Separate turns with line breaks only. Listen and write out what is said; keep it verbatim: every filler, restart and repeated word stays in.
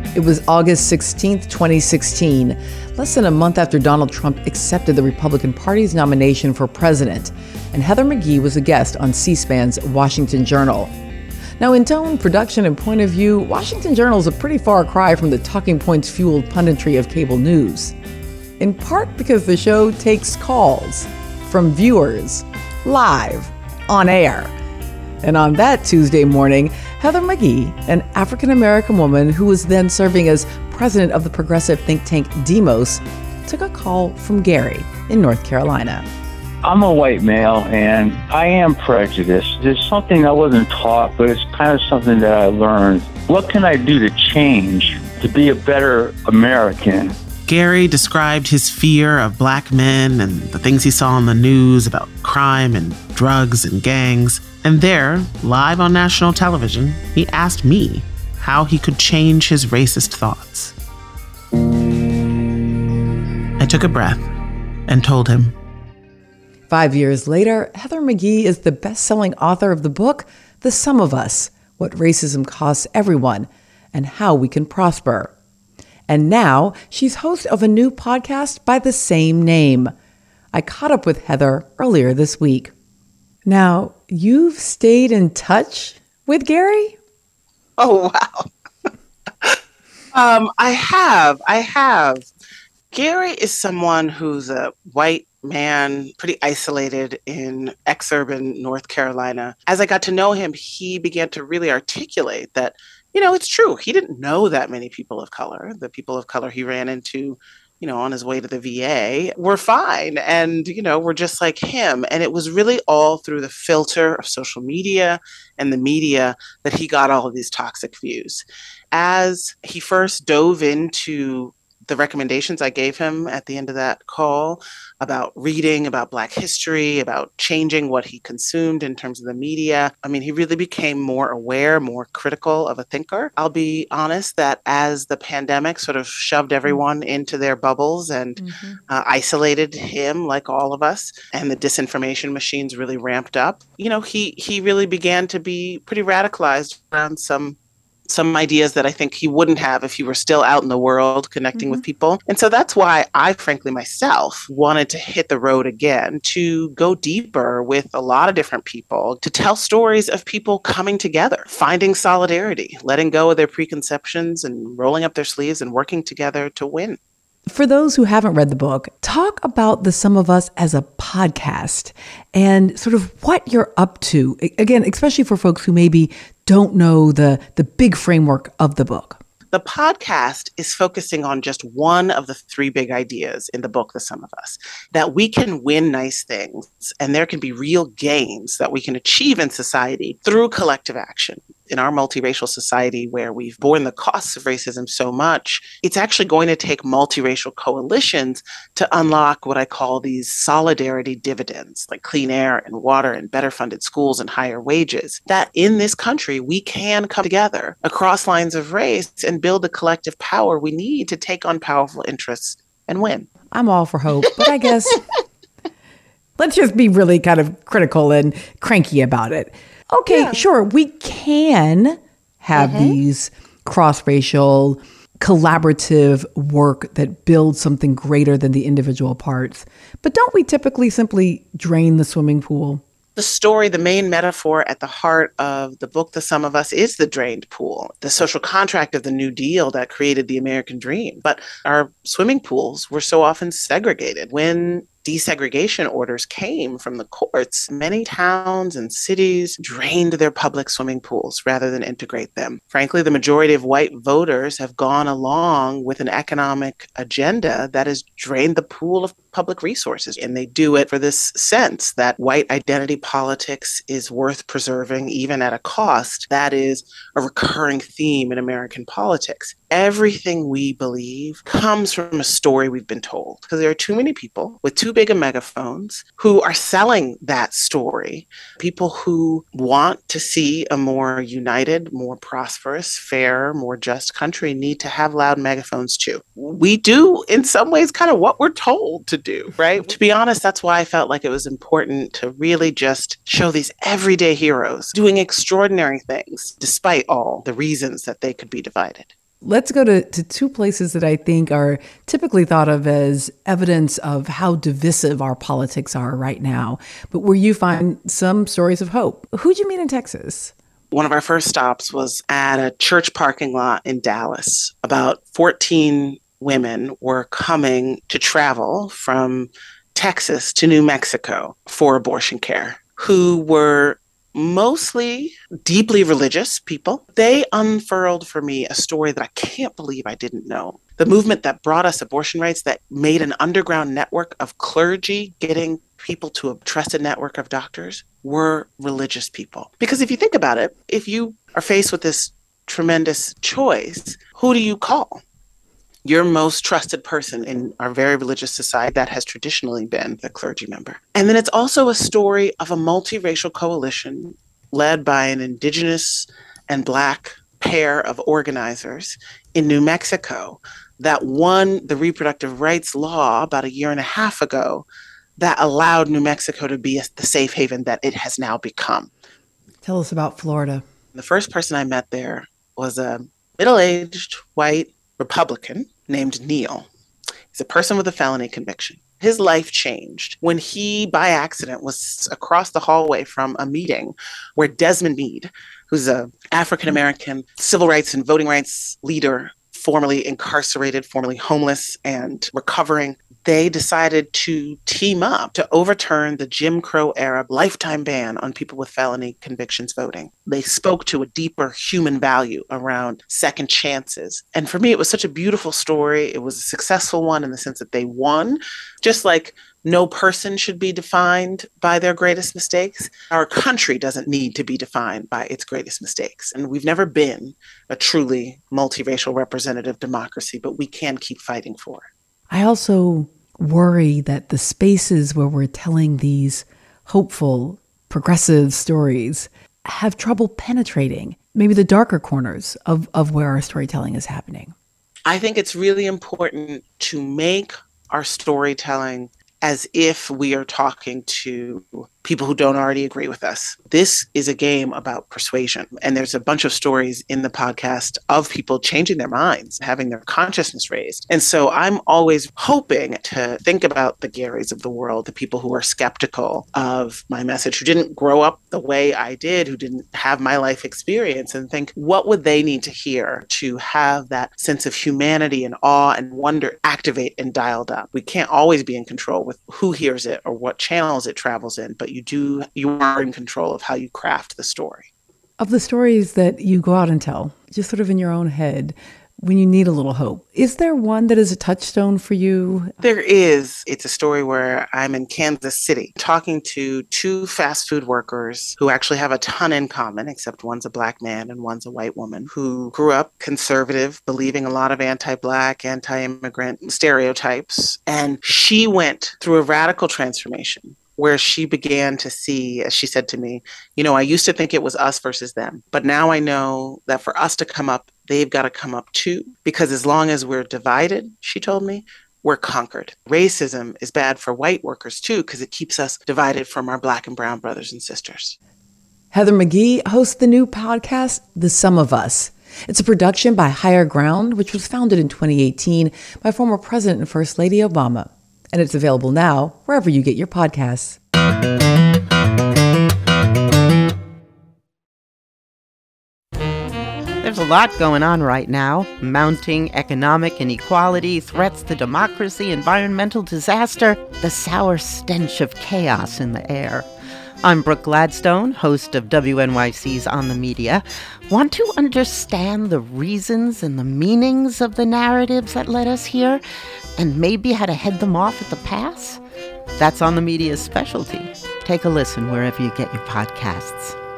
It was August sixteenth, twenty sixteen, less than a month after Donald Trump accepted the Republican Party's nomination for president, and Heather McGhee was a guest on C-SPAN's Washington Journal. Now, in tone, production, and point of view, Washington Journal is a pretty far cry from the talking points-fueled punditry of cable news. In part because the show takes calls from viewers, live, on air. And on that Tuesday morning, Heather McGhee, an African-American woman who was then serving as president of the progressive think tank Demos, took a call from Gary in North Carolina.
I'm a white male, and I am prejudiced. There's something I wasn't taught, but it's kind of something that I learned. What can I do to change, to be a better American?
Gary described his fear of black men and the things he saw on the news about crime and drugs and gangs. And there, live on national television, he asked me how he could change his racist thoughts. I took a breath and told him.
Five years later, Heather McGhee is the best-selling author of the book, The Sum of Us, What Racism Costs Everyone and How We Can Prosper. And now she's host of a new podcast by the same name. I caught up with Heather earlier this week. Now, you've stayed in touch with Gary?
Oh, wow. um, I have. I have. Gary is someone who's a white man, pretty isolated in exurban North Carolina. As I got to know him, he began to really articulate that, you know, it's true. He didn't know that many people of color. The people of color he ran into, you know, on his way to the V A were fine. And, you know, were just like him. And it was really all through the filter of social media and the media that he got all of these toxic views. As he first dove into the recommendations I gave him at the end of that call about reading, about Black history, about changing what he consumed in terms of the media. I mean, he really became more aware, more critical of a thinker. I'll be honest that as the pandemic sort of shoved everyone into their bubbles and mm-hmm. uh, isolated him like all of us, and the disinformation machines really ramped up, you know, he he really began to be pretty radicalized around some some ideas that I think he wouldn't have if he were still out in the world connecting mm-hmm. with people. And so that's why I, frankly, myself wanted to hit the road again, to go deeper with a lot of different people, to tell stories of people coming together, finding solidarity, letting go of their preconceptions and rolling up their sleeves and working together to win.
For those who haven't read the book, talk about The Sum of Us as a podcast and sort of what you're up to. Again, especially for folks who maybe don't know the, the big framework of the book.
The podcast is focusing on just one of the three big ideas in the book, The Sum of Us, that we can win nice things and there can be real gains that we can achieve in society through collective action. In our multiracial society where we've borne the costs of racism so much, it's actually going to take multiracial coalitions to unlock what I call these solidarity dividends, like clean air and water and better funded schools and higher wages, that in this country, we can come together across lines of race and build the collective power we need to take on powerful interests and win.
I'm all for hope, but I guess let's just be really kind of critical and cranky about it. Okay, yeah. Sure, we can have mm-hmm. these cross-racial, collaborative work that builds something greater than the individual parts. But don't we typically simply drain the swimming pool?
The story, the main metaphor at the heart of the book, The Sum of Us, is the drained pool, the social contract of the New Deal that created the American dream. But our swimming pools were so often segregated. When desegregation orders came from the courts, many towns and cities drained their public swimming pools rather than integrate them. Frankly, the majority of white voters have gone along with an economic agenda that has drained the pool of public resources. And they do it for this sense that white identity politics is worth preserving, even at a cost. That is a recurring theme in American politics. Everything we believe comes from a story we've been told, because there are too many people with too big of megaphones who are selling that story. People who want to see a more united, more prosperous, fair, more just country need to have loud megaphones too. We do, in some ways, kind of what we're told to do, right? To be honest, that's why I felt like it was important to really just show these everyday heroes doing extraordinary things, despite all the reasons that they could be divided.
Let's go to, to two places that I think are typically thought of as evidence of how divisive our politics are right now, but where you find some stories of hope. Who'd you meet in Texas?
One of our first stops was at a church parking lot in Dallas. About fourteen women were coming to travel from Texas to New Mexico for abortion care, who were mostly deeply religious people. They unfurled for me a story that I can't believe I didn't know. The movement that brought us abortion rights, that made an underground network of clergy getting people to a trusted network of doctors, were religious people. Because if you think about it, if you are faced with this tremendous choice, who do you call? Your most trusted person in our very religious society that has traditionally been the clergy member. And then it's also a story of a multiracial coalition led by an Indigenous and Black pair of organizers in New Mexico that won the reproductive rights law about a year and a half ago that allowed New Mexico to be a, the safe haven that it has now become.
Tell us about Florida.
The first person I met there was a middle-aged white Republican named Neil. He's a person with a felony conviction. His life changed when he, by accident, was across the hallway from a meeting where Desmond Meade, who's an African-American civil rights and voting rights leader, formerly incarcerated, formerly homeless and recovering, they decided to team up to overturn the Jim Crow era lifetime ban on people with felony convictions voting. They spoke to a deeper human value around second chances. And for me, it was such a beautiful story. It was a successful one in the sense that they won. Just like no person should be defined by their greatest mistakes, our country doesn't need to be defined by its greatest mistakes. And we've never been a truly multiracial representative democracy, but we can keep fighting for it.
I also worry that the spaces where we're telling these hopeful, progressive stories have trouble penetrating maybe the darker corners of, of where our storytelling is happening.
I think it's really important to make our storytelling as if we are talking to people who don't already agree with us. This is a game about persuasion. And there's a bunch of stories in the podcast of people changing their minds, having their consciousness raised. And so I'm always hoping to think about the Garys of the world, the people who are skeptical of my message, who didn't grow up the way I did, who didn't have my life experience, and think, what would they need to hear to have that sense of humanity and awe and wonder activate and dialed up? We can't always be in control with who hears it or what channels it travels in, but you do, you are in control of how you craft the story.
Of the stories that you go out and tell, just sort of in your own head, when you need a little hope, is there one that is a touchstone for you?
There is. It's a story where I'm in Kansas City talking to two fast food workers who actually have a ton in common, except one's a Black man and one's a white woman, who grew up conservative, believing a lot of anti-Black, anti-immigrant stereotypes. And she went through a radical transformation where she began to see, as she said to me, you know, I used to think it was us versus them, but now I know that for us to come up, they've got to come up too, because as long as we're divided, she told me, we're conquered. Racism is bad for white workers too, because it keeps us divided from our Black and brown brothers and sisters.
Heather McGhee hosts the new podcast, The Sum of Us. It's a production by Higher Ground, which was founded in twenty eighteen by former President and First Lady Obama. And it's available now wherever you get your podcasts.
There's a lot going on right now. Mounting economic inequality, threats to democracy, environmental disaster, the sour stench of chaos in the air. I'm Brooke Gladstone, host of W N Y C's On the Media. Want to understand the reasons and the meanings of the narratives that led us here, and maybe how to head them off at the pass? That's On the Media's specialty. Take a listen wherever you get your podcasts.